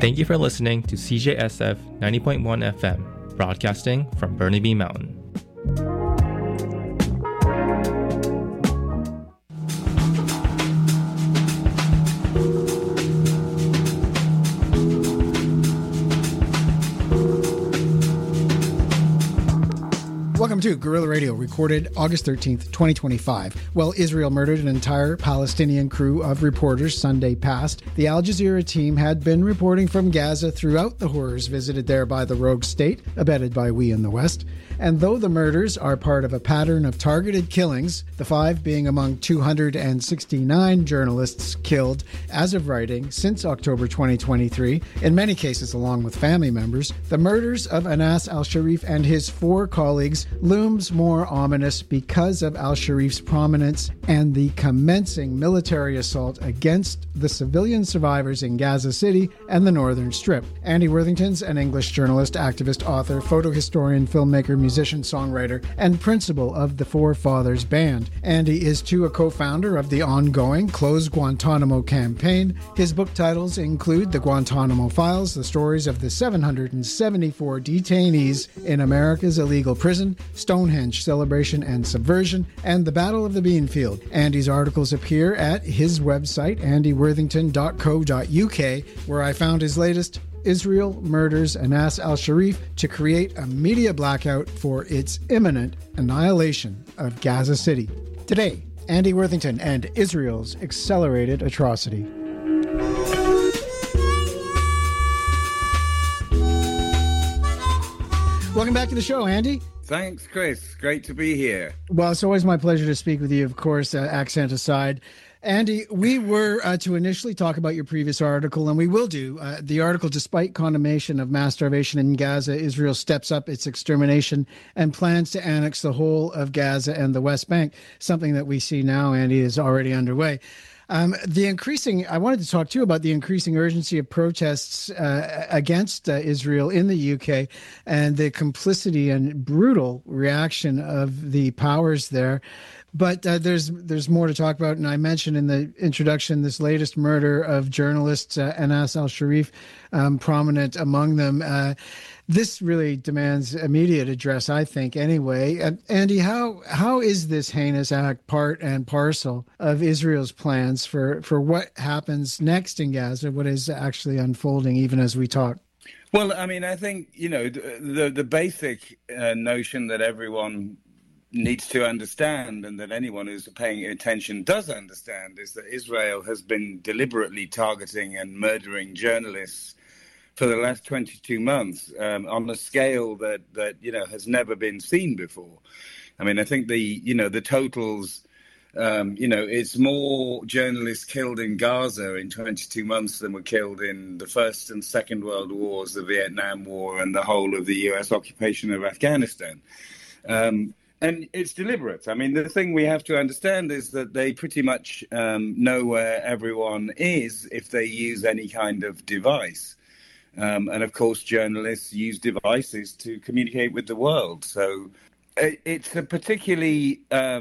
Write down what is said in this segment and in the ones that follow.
Thank you for listening to CJSF 90.1 FM, broadcasting from Burnaby Mountain. Welcome to Guerrilla Radio, recorded August 13th, 2025. Well, Israel murdered an entire Palestinian crew of reporters Sunday past. The Al Jazeera team had been reporting from Gaza throughout the horrors visited there by the rogue state, abetted by we in the West. And though the murders are part of a pattern of targeted killings, the 5 being among 269 journalists killed as of writing since October 2023, in many cases along with family members, the murders of Anas al-Sharif and his 4 colleagues looms more ominous because of al-Sharif's prominence and the commencing military assault against the civilian survivors in Gaza City and the Northern Strip. Andy Worthington's an English journalist, activist, author, photo historian, filmmaker, musician, songwriter, and principal of the Four Fathers Band. Andy is too a co-founder of the ongoing Close Guantanamo campaign. His book titles include The Guantanamo Files, the stories of the 774 detainees in America's illegal prison, Stonehenge Celebration and Subversion, and The Battle of the Beanfield. Andy's articles appear at his website, andyworthington.co.uk, where I found his latest, Israel Murders Anas al-Sharif, to create a media blackout for its imminent annihilation of Gaza City. Today, Andy Worthington and Israel's accelerated atrocity. Welcome back to the show, Andy. Thanks, Chris. Great to be here. Well, it's always my pleasure to speak with you, of course, accent aside. Andy, we were to initially talk about your previous article, and we will do. The article, despite condemnation of mass starvation in Gaza, Israel steps up its extermination and plans to annex the whole of Gaza and the West Bank, something that we see now, Andy, is already underway. I wanted to talk to you about the increasing urgency of protests against Israel in the UK and the complicity and brutal reaction of the powers there. But there's more to talk about, and I mentioned in the introduction this latest murder of journalist Anas al-Sharif, prominent among them. This really demands immediate address, I think, anyway. Andy, how is this heinous act part and parcel of Israel's plans for what happens next in Gaza, what is actually unfolding even as we talk? Well, I mean, I think, the basic notion that everyone needs to understand, and that anyone who's paying attention does understand, is that Israel has been deliberately targeting and murdering journalists for the last 22 months on a scale that has never been seen before. I mean, I think the totals, it's more journalists killed in Gaza in 22 months than were killed in the First and Second World Wars, the Vietnam War, and the whole of the US occupation of Afghanistan. And it's deliberate. I mean, the thing we have to understand is that they pretty much know where everyone is if they use any kind of device. And of course, journalists use devices to communicate with the world. So it's a particularly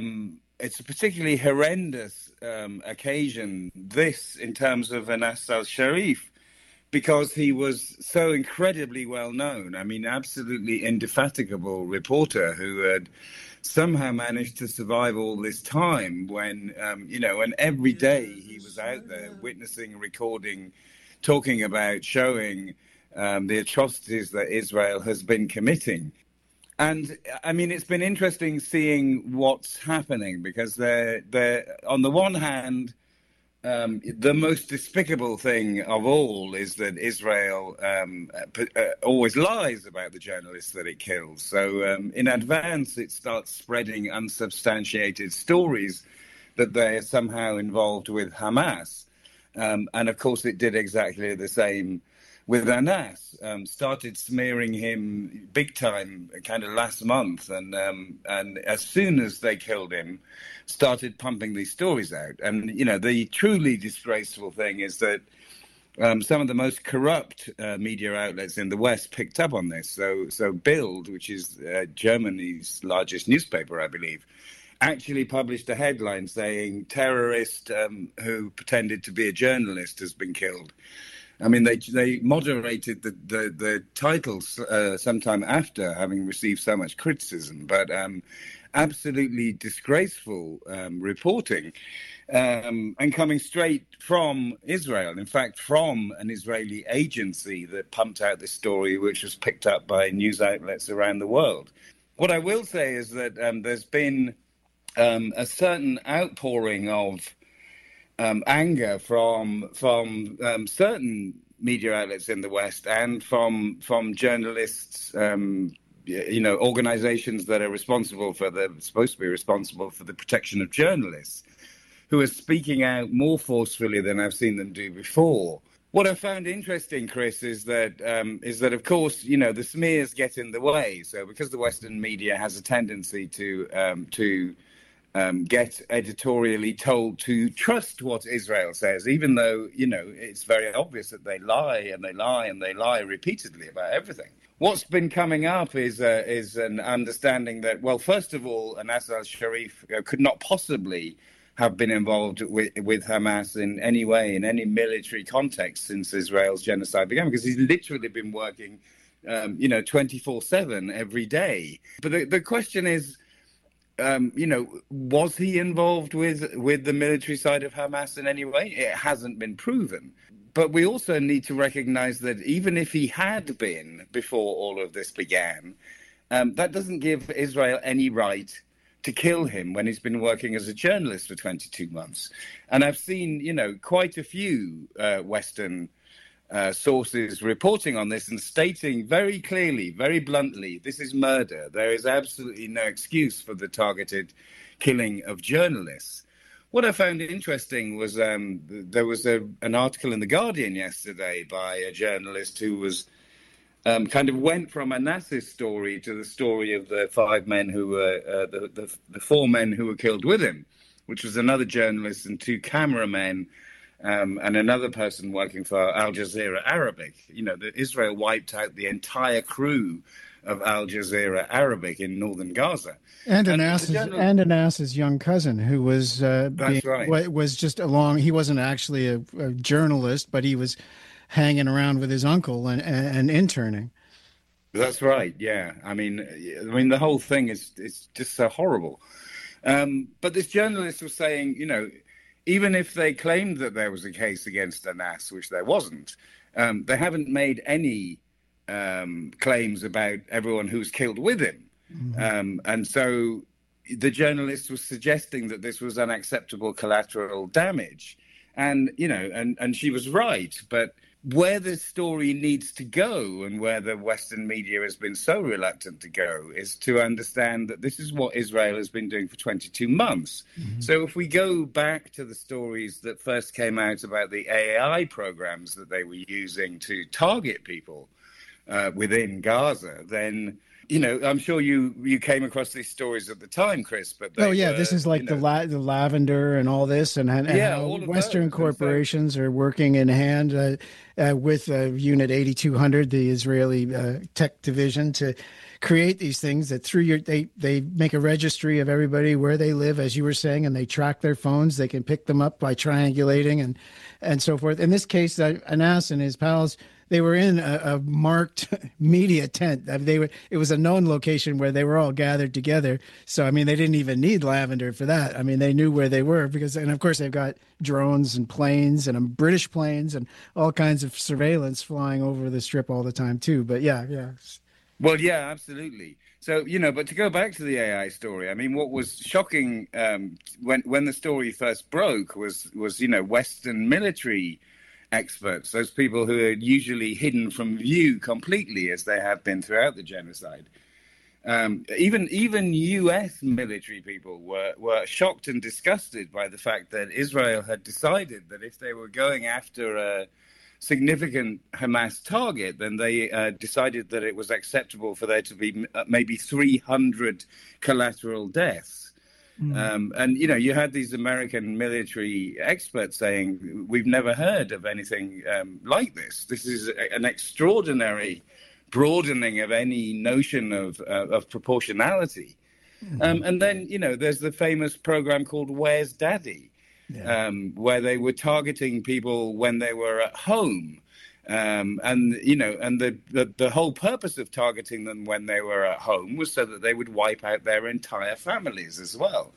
horrendous occasion, this, in terms of Anas al-Sharif, because he was so incredibly well known. I mean, absolutely indefatigable reporter who had somehow managed to survive all this time when, and every day he was out there witnessing, recording, talking about, showing the atrocities that Israel has been committing. And, I mean, it's been interesting seeing what's happening, because they're on the one hand, the most despicable thing of all is that Israel always lies about the journalists that it kills. So in advance, it starts spreading unsubstantiated stories that they're somehow involved with Hamas. And of course, it did exactly the same with Anas. Started smearing him big time kind of last month. And as soon as they killed him, started pumping these stories out. And, the truly disgraceful thing is that some of the most corrupt media outlets in the West picked up on this. So Bild, which is Germany's largest newspaper, I believe, actually published a headline saying terrorist who pretended to be a journalist has been killed. I mean, they moderated the titles sometime after having received so much criticism, but absolutely disgraceful reporting, and coming straight from Israel. In fact, from an Israeli agency that pumped out this story, which was picked up by news outlets around the world. What I will say is that there's been a certain outpouring of anger from certain media outlets in the West and from journalists, organizations that are supposed to be responsible for the protection of journalists, who are speaking out more forcefully than I've seen them do before. What I found interesting, Chris, is that of course, the smears get in the way. So because the Western media has a tendency to get editorially told to trust what Israel says, even though, it's very obvious that they lie and they lie and they lie repeatedly about everything. What's been coming up is an understanding that, well, first of all, Anas al-Sharif could not possibly have been involved with Hamas in any way, in any military context since Israel's genocide began, because he's literally been working, 24/7 every day. But the question is, was he involved with the military side of Hamas in any way? It hasn't been proven. But we also need to recognize that even if he had been before all of this began, that doesn't give Israel any right to kill him when he's been working as a journalist for 22 months. And I've seen, quite a few Western sources reporting on this and stating very clearly, very bluntly, this is murder. There is absolutely no excuse for the targeted killing of journalists. What I found interesting was there was an article in The Guardian yesterday by a journalist who was kind of went from Anas's story to the story of the five men who were, the four men who were killed with him, which was another journalist and two cameramen, and another person working for Al Jazeera Arabic. Israel wiped out the entire crew of Al Jazeera Arabic in northern Gaza. And Anas's young cousin, who was was just along. He wasn't actually a journalist, but he was hanging around with his uncle and interning. That's right. Yeah. I mean, the whole thing is just so horrible. But this journalist was saying, even if they claimed that there was a case against Anas, which there wasn't, they haven't made any claims about everyone who's killed with him. Mm-hmm. And so the journalist was suggesting that this was unacceptable collateral damage. And, and she was right. But where the story needs to go and where the Western media has been so reluctant to go is to understand that this is what Israel has been doing for 22 months. Mm-hmm. So if we go back to the stories that first came out about the AI programs that they were using to target people within Gaza, then, I'm sure you came across these stories at the time, Chris. But this is like the lavender and all this, and how Western corporations are working in hand with Unit 8200, the Israeli tech division, to create these things that they make a registry of everybody where they live, as you were saying, and they track their phones. They can pick them up by triangulating and so forth. In this case, Anas and his pals, they were in a marked media tent. It was a known location where they were all gathered together. So, they didn't even need lavender for that. they knew where they were and of course they've got drones and planes and British planes and all kinds of surveillance flying over the strip all the time too. But yeah. Well, yeah, absolutely. So, but to go back to the AI story, what was shocking when the story first broke was Western military experts, those people who are usually hidden from view completely, as they have been throughout the genocide. Even U.S. military people were shocked and disgusted by the fact that Israel had decided that if they were going after a significant Hamas target, then they decided that it was acceptable for there to be maybe 300 collateral deaths. And, you had these American military experts saying, we've never heard of anything like this. This is an extraordinary broadening of any notion of proportionality. Mm-hmm. And then, there's the famous program called Where's Daddy, where they were targeting people when they were at home. And the whole purpose of targeting them when they were at home was so that they would wipe out their entire families as well.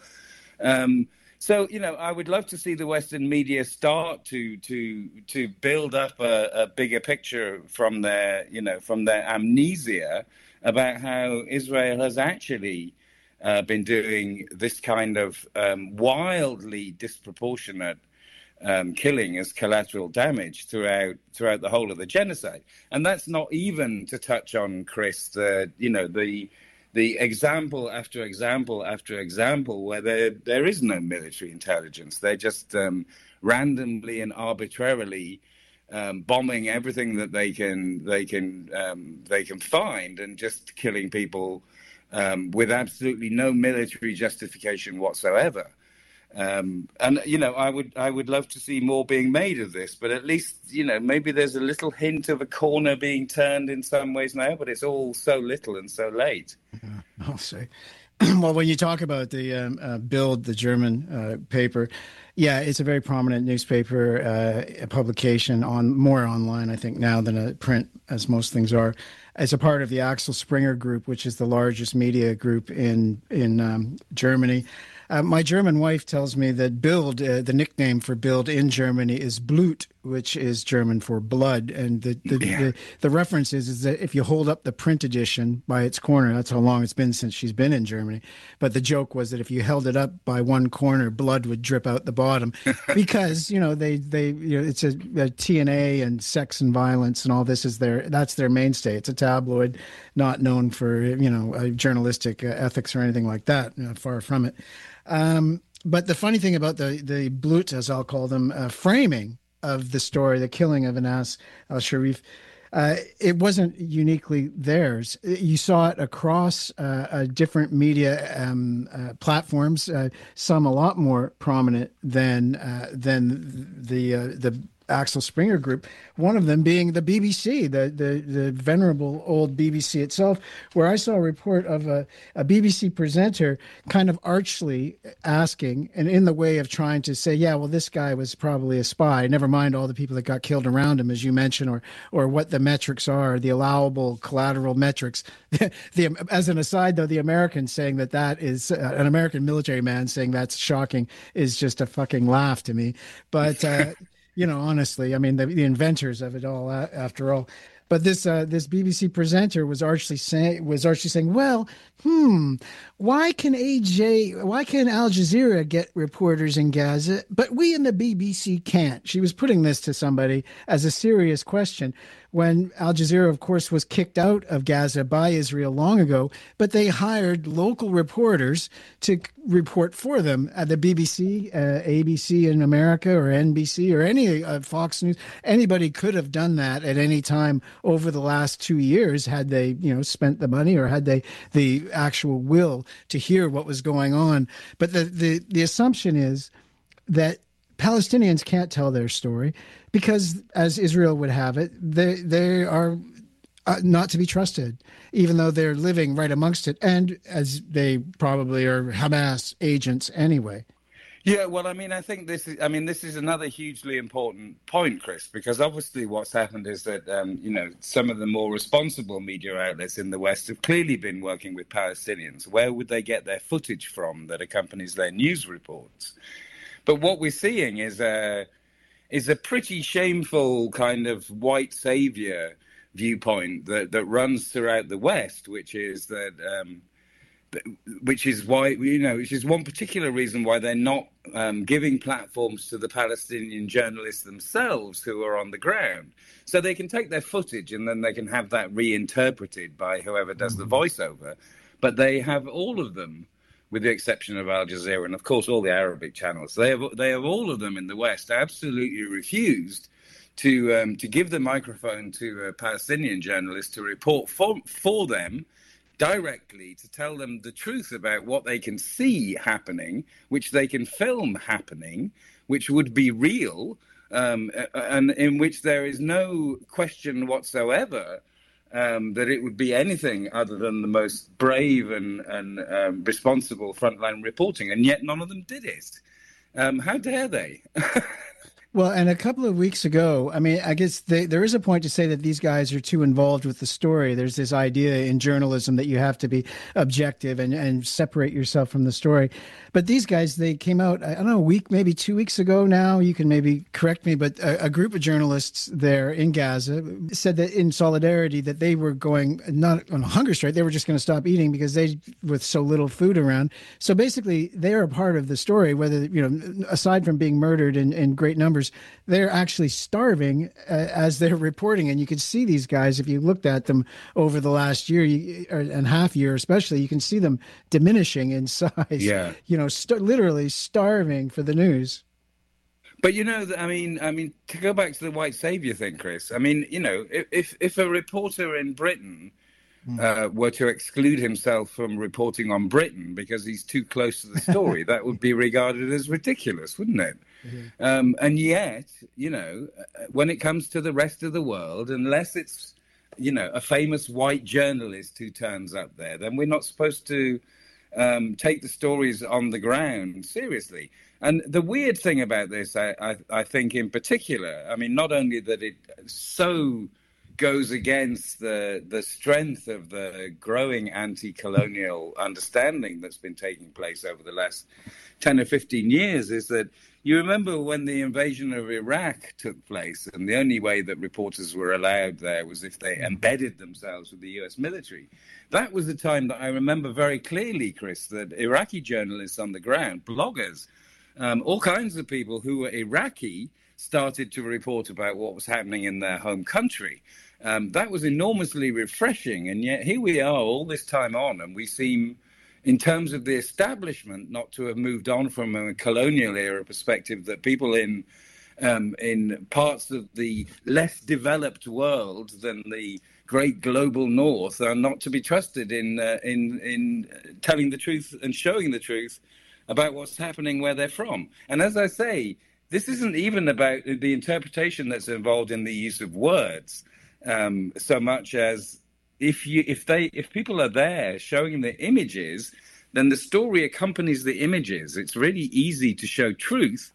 So, I would love to see the Western media start to build up a bigger picture from their amnesia about how Israel has actually been doing this kind of wildly disproportionate killing as collateral damage throughout the whole of the genocide. And that's not even to touch on, Chris, the example after example after example where there is no military intelligence. They're just randomly and arbitrarily bombing everything that they can find and just killing people with absolutely no military justification whatsoever. And I would love to see more being made of this, but at least maybe there's a little hint of a corner being turned in some ways now, but it's all so little and so late. I'll say. Well, when you talk about the Bild, the German paper, yeah, it's a very prominent newspaper, a publication more online, I think, now than a print, as most things are. As a part of the Axel Springer Group, which is the largest media group in Germany. My German wife tells me that Bild, the nickname for Bild in Germany is Blut, which is German for blood. And the reference is that if you hold up the print edition by its corner, that's how long it's been since she's been in Germany. But the joke was that if you held it up by one corner, blood would drip out the bottom because, it's a TNA and sex and violence and all this that's their mainstay. It's a tabloid, not known for, journalistic ethics or anything like that, far from it. But the funny thing about the Blut, as I'll call them, framing of the story, the killing of Anas al-Sharif, it wasn't uniquely theirs. You saw it across different media platforms, some a lot more prominent than the Axel Springer Group, one of them being the BBC, the venerable old BBC itself, where I saw a report of a BBC presenter kind of archly asking, and in the way of trying to say, yeah, well, this guy was probably a spy, never mind all the people that got killed around him, as you mentioned, or what the metrics are, the allowable collateral metrics. As an aside, though, the American saying that is an American military man saying that's shocking is just a fucking laugh to me. But honestly, I mean, the inventors of it all, after all. But this BBC presenter was archly saying, well, why can Al Jazeera get reporters in Gaza, but we in the BBC can't? She was putting this to somebody as a serious question when Al Jazeera, of course, was kicked out of Gaza by Israel long ago, but they hired local reporters to report for them at the BBC, ABC in America, or NBC, or any Fox News. Anybody could have done that at any time over the last 2 years had they, spent the money or had they the actual will to hear what was going on. But the assumption is that Palestinians can't tell their story because, as Israel would have it, they are not to be trusted, even though they're living right amongst it, and as they probably are Hamas agents anyway. Yeah, well, I think this is another hugely important point, Chris, because obviously what's happened is that, some of the more responsible media outlets in the West have clearly been working with Palestinians. Where would they get their footage from that accompanies their news reports? But what we're seeing is a pretty shameful kind of white savior viewpoint that runs throughout the West, which is one particular reason why they're not giving platforms to the Palestinian journalists themselves who are on the ground. So they can take their footage and then they can have that reinterpreted by whoever does the voiceover. But they have all of them, with the exception of Al Jazeera and, of course, all the Arabic channels. They have all of them in the West absolutely refused to give the microphone to a Palestinian journalist to report for them directly, to tell them the truth about what they can see happening, which they can film happening, which would be real, and in which there is no question whatsoever that it would be anything other than the most brave and responsible frontline reporting, and yet none of them did it. How dare they? Well, and a couple of weeks ago, I mean, I guess there is a point to say that these guys are too involved with the story. There's this idea in journalism that you have to be objective and separate yourself from the story. But these guys, they came out, I don't know, a week, maybe 2 weeks ago now. You can maybe correct me, but a group of journalists there in Gaza said that in solidarity that they were going not on a hunger strike. They were just going to stop eating because they, with so little food around. So basically, they're a part of the story, whether, aside from being murdered in great numbers, they're actually starving as they're reporting. And you can see these guys, if you looked at them over the last year and half year, especially, you can see them diminishing in size. Yeah. Literally starving for the news. But I mean, to go back to the white savior thing, Chris. I mean, if a reporter in Britain were to exclude himself from reporting on Britain because he's too close to the story, that would be regarded as ridiculous, wouldn't it? Mm-hmm. And yet, when it comes to the rest of the world, unless it's, a famous white journalist who turns up there, then we're not supposed to take the stories on the ground seriously. And the weird thing about this, I think in particular, I mean, not only that it so goes against the strength of the growing anti-colonial understanding that's been taking place over the last 10 or 15 years, is that you remember when the invasion of Iraq took place, and the only way that reporters were allowed there was if they embedded themselves with the US military. That was the time that I remember very clearly, Chris, that Iraqi journalists on the ground, bloggers, all kinds of people who were Iraqi started to report about what was happening in their home country. That was enormously refreshing. And yet here we are all this time on, and we seem, in terms of the establishment, not to have moved on from a colonial era perspective, that people in parts of the less developed world than the great global north are not to be trusted in telling the truth and showing the truth about what's happening where they're from. And as I say, this isn't even about the interpretation that's involved in the use of words, so much as if people are there showing the images, then the story accompanies the images. It's really easy to show truth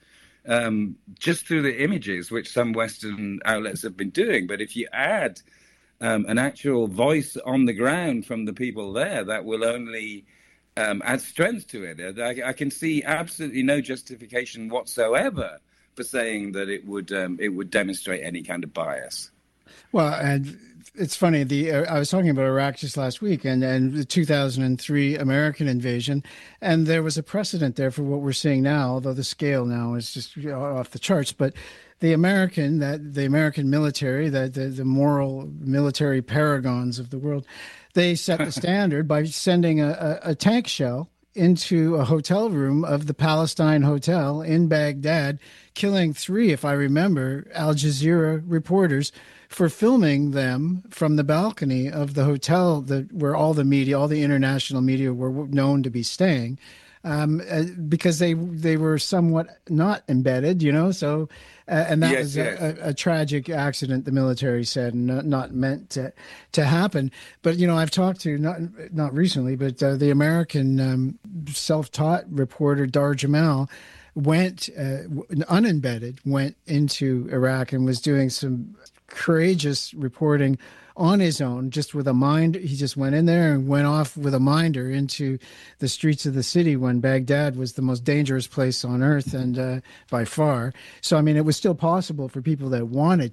just through the images, which some Western outlets have been doing. But if you add an actual voice on the ground from the people there, that will only add strength to it. I can see absolutely no justification whatsoever for saying that it would demonstrate any kind of bias. Well, and it's funny. I was talking about Iraq just last week, and the 2003 American invasion, and there was a precedent there for what we're seeing now. Although the scale now is just off the charts, but the American military, the moral military paragons of the world, they set the standard by sending a tank shell into a hotel room of the Palestine Hotel in Baghdad, killing 3, if I remember, Al Jazeera reporters for filming them from the balcony of the hotel where all the media, all the international media were known to be staying, because they were somewhat not embedded, so and that was a tragic accident, the military said, and not meant to happen. But I've talked to not recently, but the American self-taught reporter Dar Jamal went unembedded, went into Iraq and was doing some courageous reporting on his own, just with a mind. He just went in there and went off with a minder into the streets of the city when Baghdad was the most dangerous place on earth, and by far. So, I mean, it was still possible for people that wanted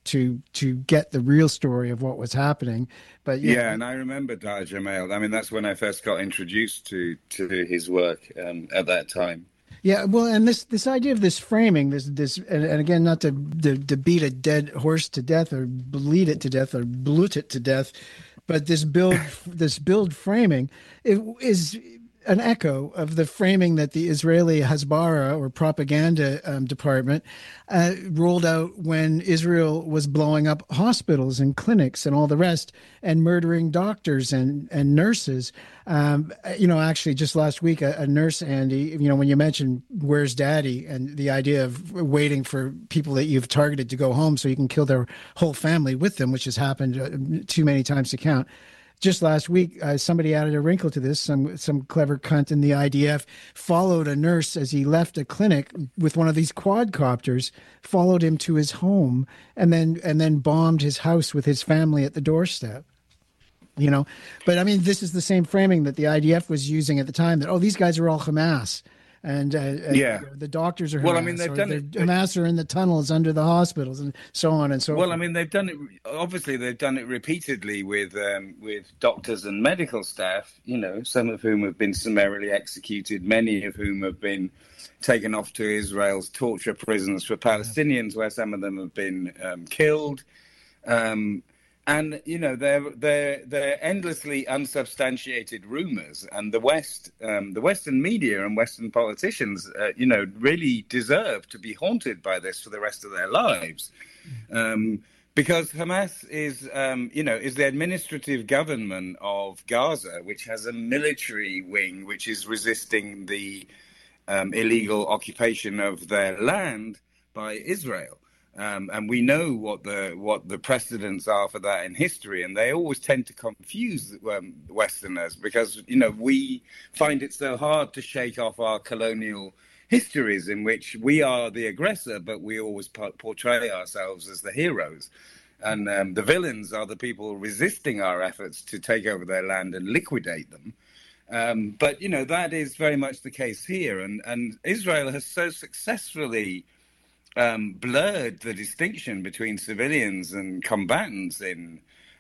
to get the real story of what was happening. But yeah, and I remember Dar Jamal. I mean, that's when I first got introduced to his work at that time. Yeah, well, and this idea of this framing, this, and again, not to beat a dead horse to death or bleed it to death or bloot it to death, but this build framing, it is an echo of the framing that the Israeli Hasbara, or propaganda department, rolled out when Israel was blowing up hospitals and clinics and all the rest, and murdering doctors and nurses. Actually, just last week, a nurse, Andy, when you mentioned "Where's Daddy" and the idea of waiting for people that you've targeted to go home so you can kill their whole family with them, which has happened too many times to count. just last week, somebody added a wrinkle to this. Some clever cunt in the IDF followed a nurse as he left a clinic with one of these quadcopters, followed him to his home, and then bombed his house with his family at the doorstep. You know, but I mean, this is the same framing that the IDF was using at the time. That these guys are all Hamas. And the doctors are Hamas. Well, I mean, they've done it. Hamas are in the tunnels under the hospitals and so on and so forth. Well, I mean, they've done it. Obviously, they've done it repeatedly with doctors and medical staff. You know, some of whom have been summarily executed, many of whom have been taken off to Israel's torture prisons for Palestinians, where some of them have been killed. And you know, they're endlessly unsubstantiated rumors, and the Western media and Western politicians, you know, really deserve to be haunted by this for the rest of their lives, because Hamas is, you know, is the administrative government of Gaza, which has a military wing which is resisting the illegal occupation of their land by Israel. And we know what the precedents are for that in history, and they always tend to confuse Westerners because, you know, we find it so hard to shake off our colonial histories in which we are the aggressor, but we always portray ourselves as the heroes. And the villains are the people resisting our efforts to take over their land and liquidate them. But, you know, that is very much the case here. And Israel has so successfully blurred the distinction between civilians and combatants in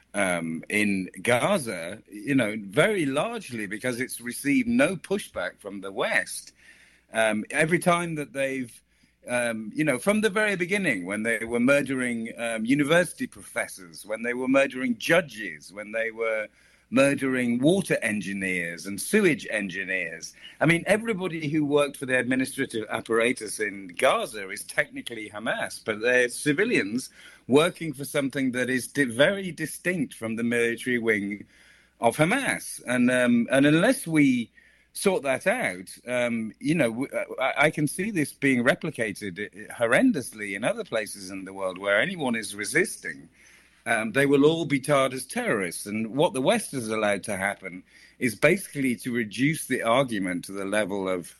Gaza, you know, very largely because it's received no pushback from the West. Every time that they've, you know, from the very beginning, when they were murdering university professors, when they were murdering judges, when they were murdering water engineers and sewage engineers. I mean, everybody who worked for the administrative apparatus in Gaza is technically Hamas, but they're civilians working for something that is very distinct from the military wing of Hamas. And unless we sort that out, you know, I can see this being replicated horrendously in other places in the world where anyone is resisting. They will all be tarred as terrorists. And what the West has allowed to happen is basically to reduce the argument to the level of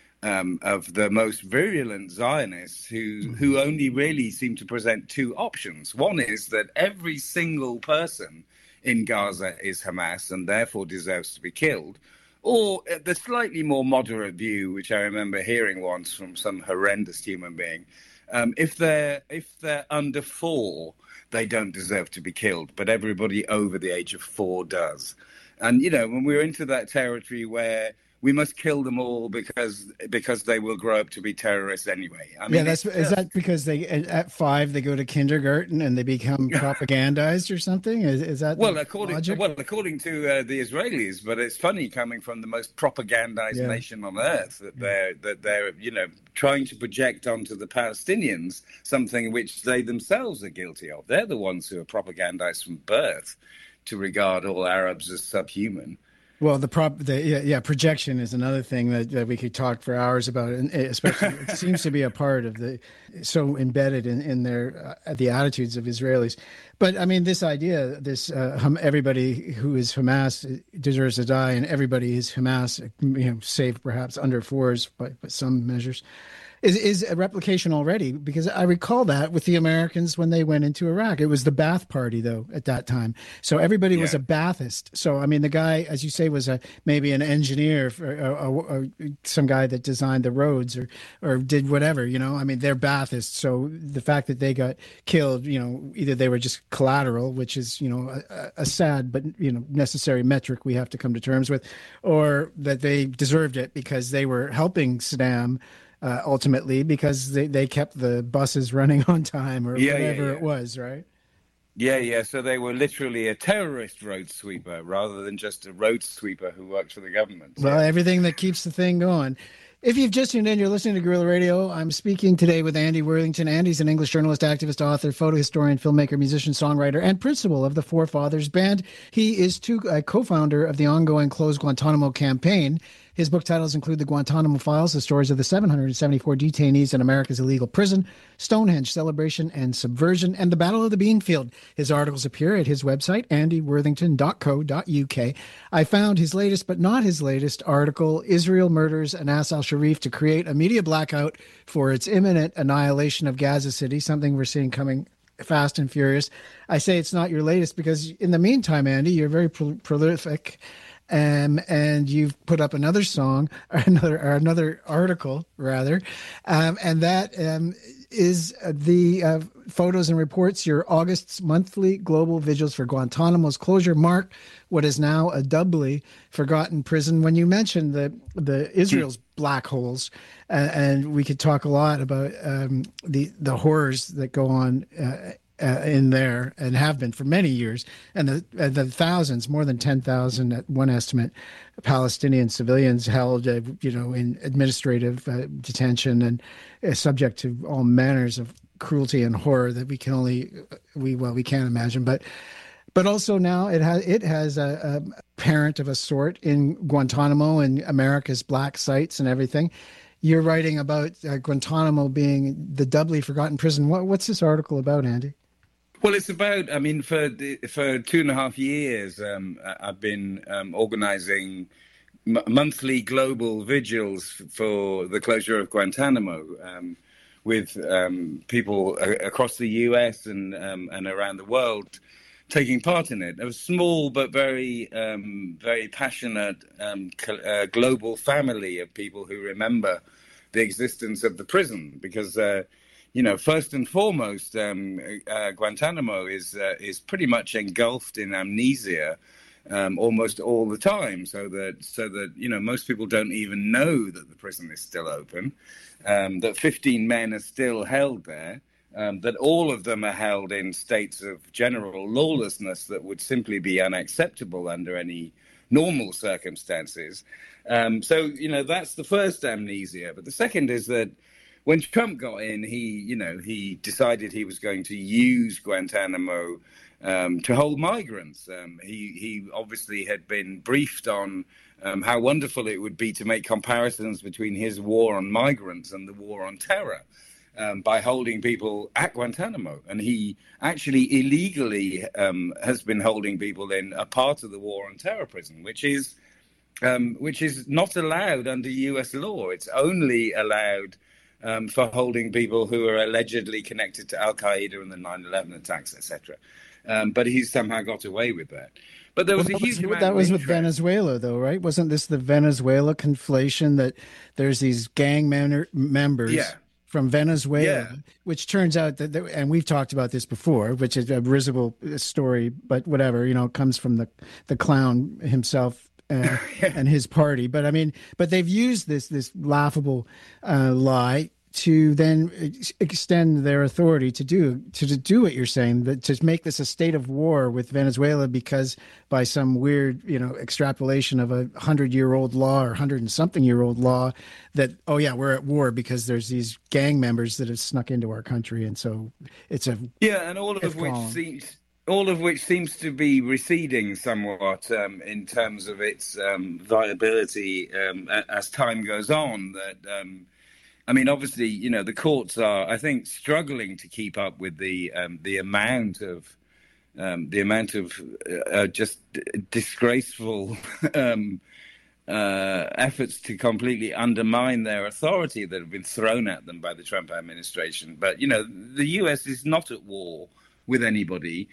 the most virulent Zionists who only really seem to present two options. One is that every single person in Gaza is Hamas and therefore deserves to be killed. Or the slightly more moderate view, which I remember hearing once from some horrendous human being, if they're under 4, they don't deserve to be killed, but everybody over the age of 4 does. And, you know, when we're into that territory where we must kill them all because they will grow up to be terrorists anyway. I mean, is that because they at 5 they go to kindergarten and they become propagandized or something? Is that according to the Israelis? But it's funny coming from the most propagandized nation on earth that they're you know, trying to project onto the Palestinians something which they themselves are guilty of. They're the ones who are propagandized from birth to regard all Arabs as subhuman. Well, projection is another thing that we could talk for hours about, and especially it seems to be a part of so embedded in their the attitudes of Israelis. But I mean, this idea, everybody who is Hamas deserves to die, and everybody is Hamas, you know, save perhaps under 4s by some measures. Is a replication already, because I recall that with the Americans when they went into Iraq. It was the Ba'ath Party, though, at that time. So everybody was a Ba'athist. So, I mean, the guy, as you say, was maybe an engineer or some guy that designed the roads or did whatever, you know. I mean, they're Ba'athists. So the fact that they got killed, you know, either they were just collateral, which is, you know, a sad but, you know, necessary metric we have to come to terms with, or that they deserved it because they were helping Saddam ultimately because they kept the buses running on time or whatever it was, right? Yeah. So they were literally a terrorist road sweeper rather than just a road sweeper who worked for the government. Well, everything that keeps the thing going. If you've just tuned in, you're listening to Guerrilla Radio. I'm speaking today with Andy Worthington. Andy's an English journalist, activist, author, photo historian, filmmaker, musician, songwriter, and principal of the Forefathers Band. He is a co-founder of the ongoing Close Guantanamo campaign. His book titles include The Guantanamo Files, the stories of the 774 detainees in America's illegal prison, Stonehenge, Celebration and Subversion, and The Battle of the Beanfield. His articles appear at his website, andyworthington.co.uk. I found his latest, but not his latest, article, Israel Murders Anas al-Sharif to Create a Media Blackout for Its Imminent Annihilation of Gaza City, something we're seeing coming fast and furious. I say it's not your latest because in the meantime, Andy, you're very prolific, and you've put up another song, or another article rather, and that is the photos and reports. Your August's monthly global vigils for Guantanamo's closure mark what is now a doubly forgotten prison. When you mentioned the Israel's black holes, and we could talk a lot about the horrors that go on in there and have been for many years, and the thousands, more than 10,000 at one estimate, Palestinian civilians held, in administrative detention and subject to all manners of cruelty and horror that we can't imagine. But also now it has a parent of a sort in Guantanamo and America's black sites and everything. You're writing about Guantanamo being the doubly forgotten prison. What's this article about, Andy? Well, it's about, for 2.5 years, I've been organizing monthly global vigils for the closure of Guantanamo with people across the US and around the world taking part in it. A small but very passionate global family of people who remember the existence of the prison because first and foremost, Guantanamo is pretty much engulfed in amnesia almost all the time, so that most people don't even know that the prison is still open, that 15 men are still held there, that all of them are held in states of general lawlessness that would simply be unacceptable under any normal circumstances. So that's the first amnesia. But the second is that when Trump got in, he decided he was going to use Guantanamo to hold migrants. He obviously had been briefed on how wonderful it would be to make comparisons between his war on migrants and the war on terror by holding people at Guantanamo. And he actually illegally has been holding people in a part of the war on terror prison, which is not allowed under U.S. law. It's only allowed for holding people who are allegedly connected to Al-Qaeda and the 9/11 attacks, etc. But he's somehow got away with that. But there was a huge amount that was of with Venezuela, though, right? Wasn't this the Venezuela conflation that there's these gang members from Venezuela, which turns out that, and we've talked about this before, which is a risible story, but whatever, comes from the clown himself. And his party, but they've used this laughable lie to then extend their authority to do what you're saying, that to make this a state of war with Venezuela, because by some weird extrapolation of 100-year-old law or 100-and-something-year-old law that we're at war because there's these gang members that have snuck into our country, and so it's and all of which seems to be receding somewhat in terms of its viability as time goes on. That obviously, the courts are, I think, struggling to keep up with the amount of just disgraceful efforts to completely undermine their authority that have been thrown at them by the Trump administration. But the U.S. is not at war with anybody,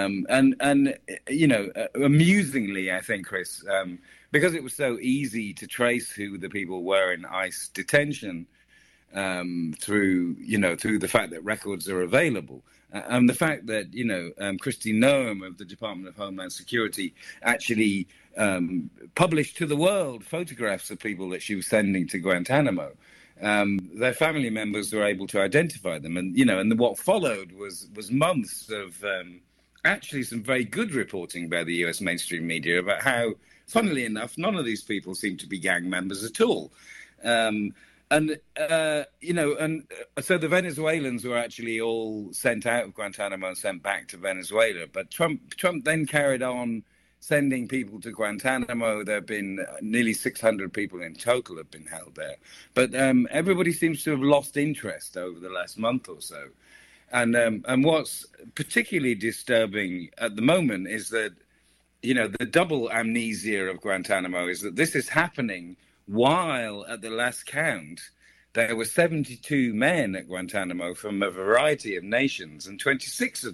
amusingly, I think, Chris, because it was so easy to trace who the people were in ICE detention through the fact that records are available, and the fact that Kristi Noem of the Department of Homeland Security actually published to the world photographs of people that she was sending to Guantanamo. Their family members were able to identify them, and what followed was months of actually some very good reporting by the US mainstream media about how, funnily enough, none of these people seemed to be gang members at all. So the Venezuelans were actually all sent out of Guantanamo and sent back to Venezuela. But Trump then carried on sending people to Guantanamo. There have been nearly 600 people in total have been held there. But everybody seems to have lost interest over the last month or so. And what's particularly disturbing at the moment is that, the double amnesia of Guantanamo is that this is happening while, at the last count, there were 72 men at Guantanamo from a variety of nations, and 26 of